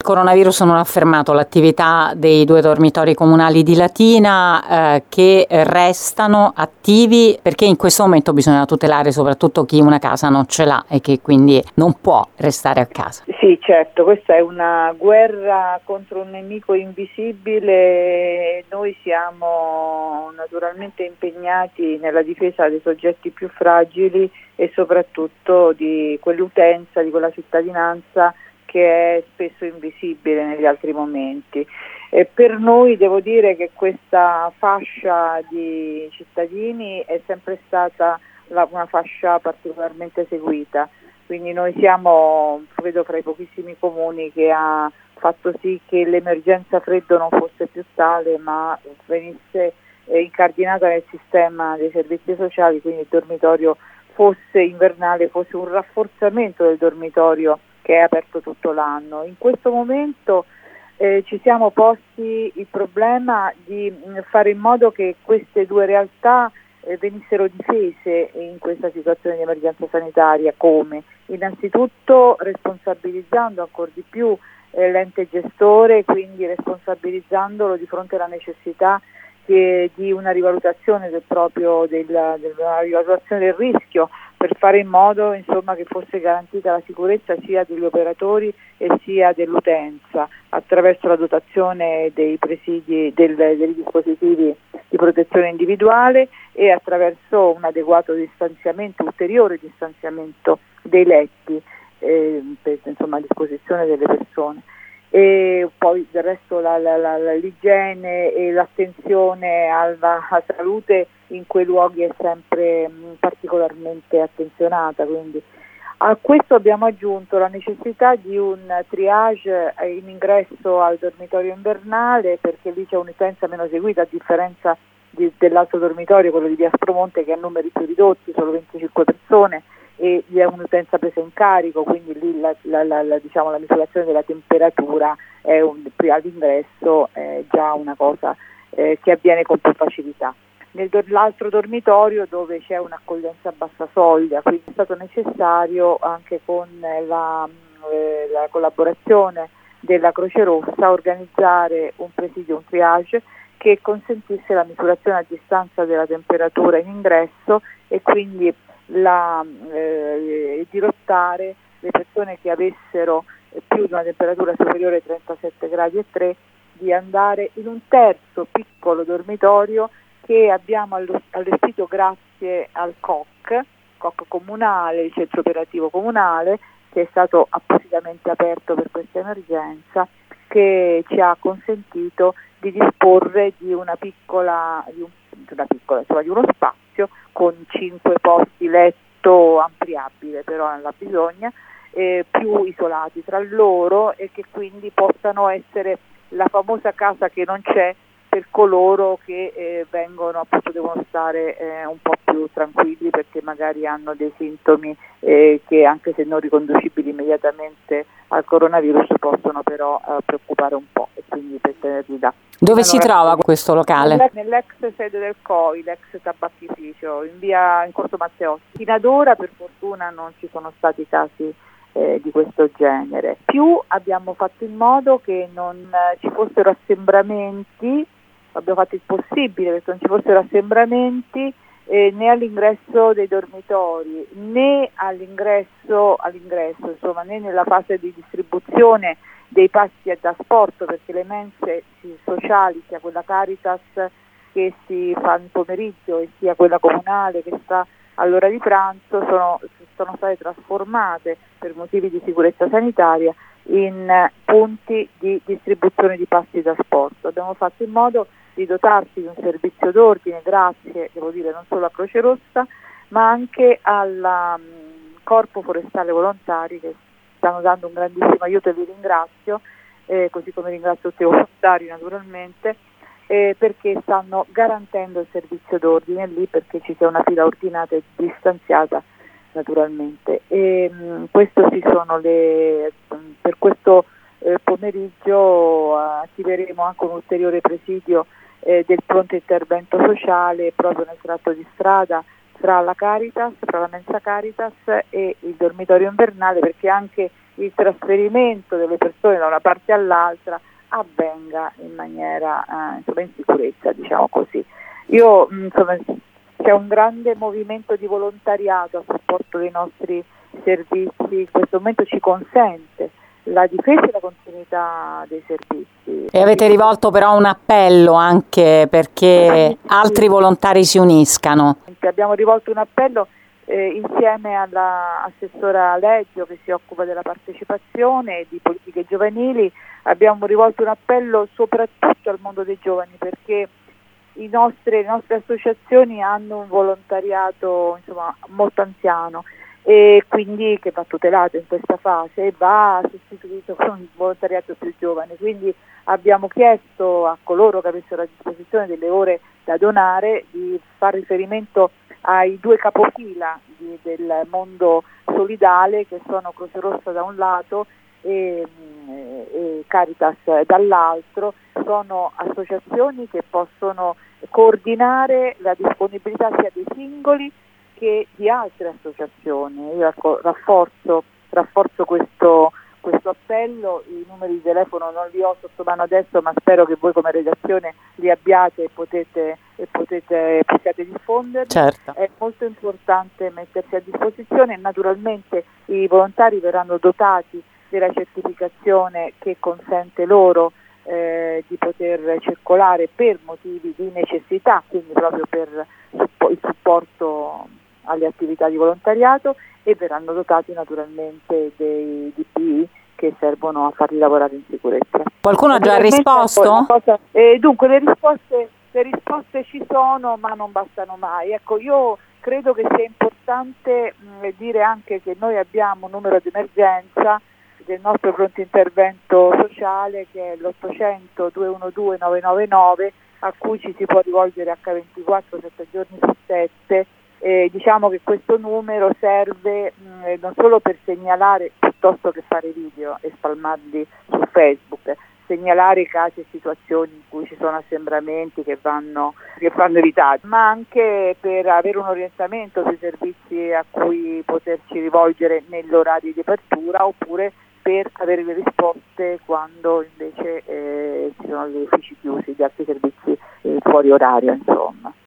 coronavirus non ha fermato l'attività dei 2 dormitori comunali di Latina che restano attivi, perché in questo momento bisogna tutelare soprattutto chi una casa non ce l'ha e che quindi non può restare a casa. Sì, certo, questa è una guerra contro un nemico invisibile. Noi siamo naturalmente impegnati nella difesa dei soggetti più fragili e soprattutto di quell'utenza, di quella cittadinanza che è spesso invisibile negli altri momenti. E per noi devo dire che questa fascia di cittadini è sempre stata una fascia particolarmente seguita, quindi noi siamo, credo, fra i pochissimi comuni che ha fatto sì che l'emergenza freddo non fosse più tale, ma venisse incardinata nel sistema dei servizi sociali, quindi il dormitorio fosse invernale, fosse un rafforzamento del dormitorio che è aperto tutto l'anno. In questo momento ci siamo posti il problema di fare in modo che queste 2 realtà venissero difese in questa situazione di emergenza sanitaria. Come? Innanzitutto responsabilizzando ancora di più l'ente gestore, quindi responsabilizzandolo di fronte alla necessità di una rivalutazione della rivalutazione del rischio, per fare in modo insomma che fosse garantita la sicurezza sia degli operatori e sia dell'utenza attraverso la dotazione dei presidi dei dispositivi di protezione individuale e attraverso un adeguato distanziamento, ulteriore distanziamento dei letti a disposizione delle persone. E poi del resto l'igiene e l'attenzione alla salute in quei luoghi è sempre particolarmente attenzionata, quindi a questo abbiamo aggiunto la necessità di un triage in ingresso al dormitorio invernale, perché lì c'è un'utenza meno seguita, a differenza dell'altro dormitorio, quello di Via Aspromonte, che ha numeri più ridotti, solo 25 persone, e vi è un'utenza presa in carico, quindi lì la misurazione della temperatura all'ingresso è già una cosa che avviene con più facilità. Nell'altro dormitorio, dove c'è un'accoglienza a bassa soglia, quindi è stato necessario, anche con la collaborazione della Croce Rossa, organizzare un presidio, un triage che consentisse la misurazione a distanza della temperatura in ingresso e quindi dirottare le persone che avessero più di una temperatura superiore ai 37 gradi e 3 di andare in un terzo piccolo dormitorio che abbiamo allestito grazie al COC comunale, il centro operativo comunale, che è stato appositamente aperto per questa emergenza, che ci ha consentito di disporre di uno spazio con 5 posti letto ampliabile, però non la bisogna, più isolati tra loro, e che quindi possano essere la famosa casa che non c'è per coloro che devono stare un po' più tranquilli, perché magari hanno dei sintomi che, anche se non riconducibili immediatamente al coronavirus, possono però preoccupare un po', e quindi per tenerli là. Dove si trova questo locale? Nell'ex sede del COI, l'ex tabacchificio, in Corso Matteotti. Fino ad ora, per fortuna, non ci sono stati casi di questo genere. Più abbiamo fatto in modo che non ci fossero assembramenti, abbiamo fatto il possibile perché non ci fossero assembramenti né all'ingresso dei dormitori né all'ingresso, insomma, né nella fase di distribuzione dei pasti da asporto, perché le mense sociali, sia quella Caritas che si fa in pomeriggio e sia quella comunale che sta all'ora di pranzo, sono state trasformate per motivi di sicurezza sanitaria in punti di distribuzione di pasti da asporto. Abbiamo fatto in modo di dotarsi di un servizio d'ordine, grazie, devo dire, non solo a Croce Rossa, ma anche al Corpo Forestale Volontari, che stanno dando un grandissimo aiuto e li ringrazio, così come ringrazio tutti i volontari naturalmente, perché stanno garantendo il servizio d'ordine lì, perché ci sia una fila ordinata e distanziata naturalmente. Questo per questo pomeriggio attiveremo anche un ulteriore presidio del pronto intervento sociale proprio nel tratto di strada fra la Mensa Caritas e il dormitorio invernale, perché anche il trasferimento delle persone da una parte all'altra avvenga in maniera in sicurezza, diciamo così. C'è un grande movimento di volontariato a supporto dei nostri servizi, in questo momento ci consente la difesa e la continuità dei servizi. E avete rivolto però un appello anche perché altri volontari si uniscano. Abbiamo rivolto un appello insieme all'assessora Leggio che si occupa della partecipazione e di politiche giovanili. Abbiamo rivolto un appello soprattutto al mondo dei giovani, perché le nostre associazioni hanno un volontariato molto anziano e quindi che va tutelato in questa fase e va sostituito con il volontariato più giovane. Quindi abbiamo chiesto a coloro che avessero a disposizione delle ore da donare di far riferimento ai 2 capofila del mondo solidale, che sono Croce Rossa da un lato e Caritas dall'altro. Sono associazioni che possono coordinare la disponibilità sia dei singoli che di altre associazioni. Io rafforzo questo appello. I numeri di telefono non li ho sotto mano adesso, ma spero che voi come redazione li abbiate e possiate diffonderli. Certo. È molto importante mettersi a disposizione. Naturalmente i volontari verranno dotati della certificazione che consente loro di poter circolare per motivi di necessità, quindi proprio per il supporto alle attività di volontariato, e verranno dotati naturalmente dei DPI che servono a farli lavorare in sicurezza. Qualcuno ha già risposto? Dunque le risposte ci sono, ma non bastano mai. Ecco, io credo che sia importante dire anche che noi abbiamo un numero di emergenza del nostro pronto intervento sociale, che è l'800 212 999, a cui ci si può rivolgere H24 7 giorni su 7. Diciamo che questo numero serve non solo per segnalare, piuttosto che fare video e spalmarli su Facebook, segnalare casi e situazioni in cui ci sono assembramenti che vanno evitati, ma anche per avere un orientamento sui servizi a cui poterci rivolgere nell'orario di apertura, oppure per avere le risposte quando invece ci sono gli uffici chiusi, gli altri servizi fuori orario, insomma.